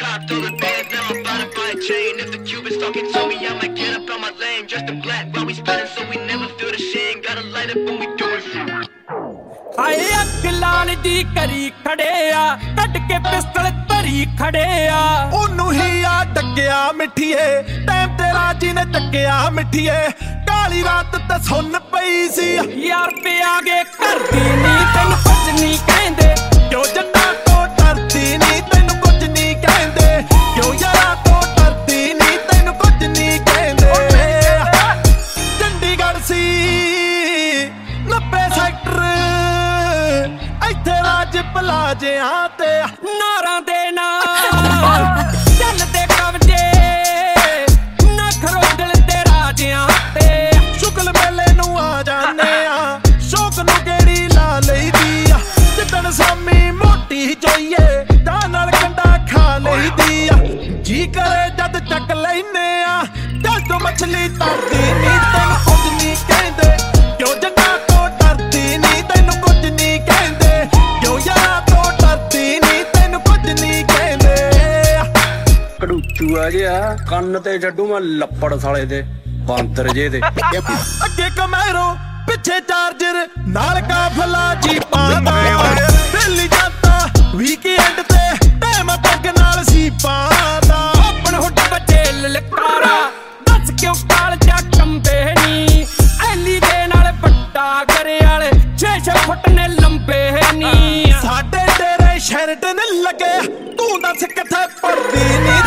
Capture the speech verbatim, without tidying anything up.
dropped all the bands, now I'm about to buy a chain. If the Cubans talking to me, I might get up on my lane. Dressed in black while we spinning, so we never feel the shame. Gotta light up when we doing shit. ਹਾਏ ਅੱਗ ਲਾਲ ਦੀ ਕਰੀ ਖੜੇ ਆ ਕੱਢ ਕੇ pistol ਧਰੀ ਖੜੇ ਆ ਉਹਨੂੰ ਹੀ ਆ ਡੱਕਿਆ ਮਿੱਠੀਏ ਟਾਈਮ ਤੇਰਾ ਜਿਹਨੇ ਚੱਕਿਆ ਮਿੱਠੀਏ ਕਾਲੀ ਰਾਤ ਤੇ ਸੁੰਨ ਪਈ ਸੀ ਯਾਰ ਪਿਆਗੇ ਕਰਦੀ ਨੀ ਤੈਨੂੰ ਕੁਝ ਨਹੀਂ ਕਹਿੰਦੇ ਕਿਉਂ ਜੱਟਾਂ ਤੋਂ ਡਰਦੀ ਨੀ ਤੈਨੂੰ ਕੁਝ ਨਹੀਂ ਕਹਿੰਦੇ ਕਿਉਂ ਯਾਰਾਂ ਤੋਂ ਡਰਦੀ ਨੀ ਤੈਨੂੰ ਕੁਝ ਨਹੀਂ ਕਹਿੰਦੇ ਚੰਡੀਗੜ੍ਹ ਸੀ ਨੱਬੇ ਸੈਕਟਰ ਇੱਥੇ ਰਾਜ ਪਲਾਜਿਆਂ ਤੇ ਨਾਰਾਂ ਦੇ ਨਾਲ ਚੱਲਦੇ ਕਬਜੇ ਨਖਰੋ ਦਿਲ ਤੇ ਰਾਜਿਆਂ ਤੇ ਸ਼ੁਕਲ ਮੇਲੇ ਨੂੰ ਆ ਜਾਂਦੇ ਆ ਸ਼ੌਕ ਨੂੰ ਕਿਹੜੀ ਲਾ ਲਈਦੀ ਆ ਜਿੱਦਣ ਸਾਮੀ ਮੋਟੀ ਜੋਈਏ ਤਾਂ ਨਾਲ ਕੰਡਾ ਖਾ ਲਈਦੀ ਆ ਜੀ ਕਰੇ ਜਦ ਚੱਕ ਲੈਨੇ ਆ ਜਦ ਤੋਂ ਮਛਲੀ ਤਰਦੀ ਨੀ ਤੈਨੂੰ ਕੁਝ ਨਹੀਂ ਕਹਿੰਦੇ ਕਿਉਂ ਜੱਟਾਂ ਤੋਂ ਡਰਦੀ ਨੀ ਤੈਨੂੰ ਕੁਝ ਨਹੀਂ ਕਹਿੰਦੇ ਕਿਉਂ ਯਾਰਾਂ ਤੋਂ ਡਰਦੀ ਨੀ ਤੈਨੂੰ ਕੁਝ ਨਹੀਂ ਕਹਿੰਦੇ ਕੜੂਚੂ ਆ ਗਿਆ ਕੰਨ ਤੇ ਛੱਡੂ ਮੈਂ ਲੱਪੜ ਸਾਲੇ ਦੇ ਬਾਂਦਰ ਜੇ ਦੇ ਅੱਗੇ ਕਮੈਰੋ ਪਿੱਛੇ ਚਾਰਜਰ ਨਾਲ ਕਾਫਲਾ ਜੀਪਾਂ ਦਾ ਦਿੱਲੀ ਜਾਂਦਾ ਵੀਕਐਂਡ ਤੇ ਟਾਈਮ ਪੱਗ ਨਾਲ ਸੀਪਾਂ ਦਾ ਆਪਣ ਹੁੱਡ ਬੱਚੇ ਲਲਕਾਰਾ ਦੱਸ ਕਿਉਂ ਕਾਲ ਜਾ ਕੰਬੇ ਨੀ ਐਲੀ ਦੇ ਨਾਲ ਵੱਡਾ ਕਰੇ ਵਾਲੇ ਛੇ ਛੇ ਫੁੱਟ ਨੇ ਲੰਬੇ ਨੀ ਸਾਡੇ ਤੇਰੇ ਸ਼ਰਟ ਨੇ ਲੱਗੇ ਤੂੰ ਦੱਸ ਕਿੱਥੇ ਪੜਦੀ ਨੀ